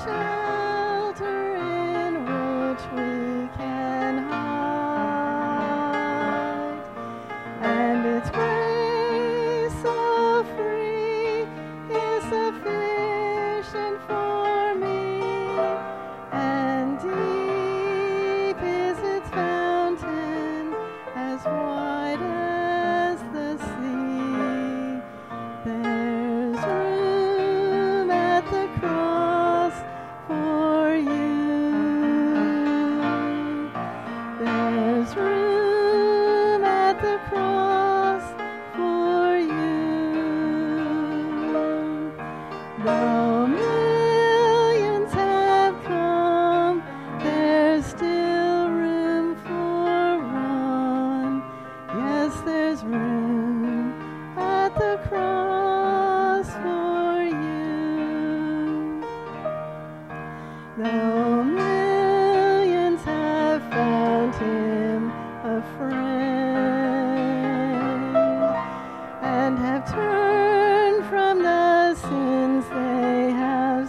shelter in which we can hide, and its grace so free is sufficient for me, and deep is its fountain, as wide as the sea. There's room at the cross for you. There's room at the cross for you. Though millions have come, there's still room for one. Yes, there's room at the cross for you. Though millions have found him a friend and have turned from the sins they have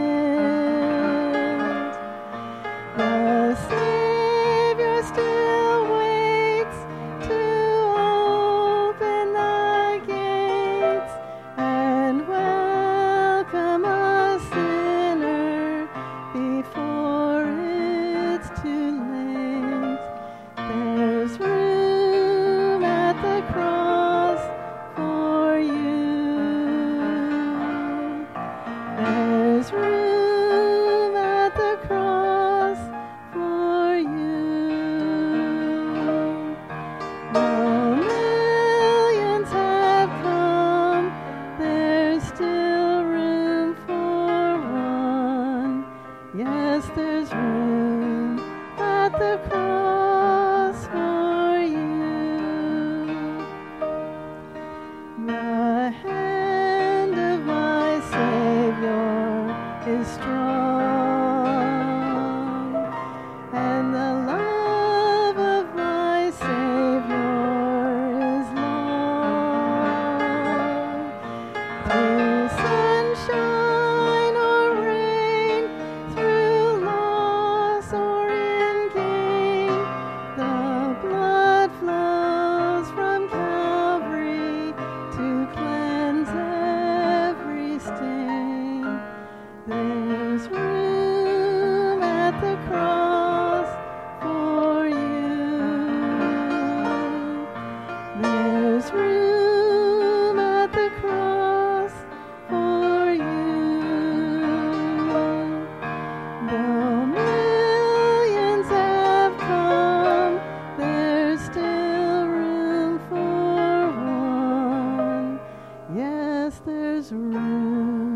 sinned, the Savior still waits to open the gates and welcome a sinner before it's too late. There's room at the cross for you. There's room at the cross for you. Though millions have come, there's still room for one. Yes, there's room at the cross for you. The hand of my Savior is strong, and the love of my Savior is long. Through sunshine or rain, through loss or in gain, the blood flows from Calvary to cleanse every stain. There's room at the cross for you. There's room at the cross for you. Though millions have come, there's still room for one. Yes, there's room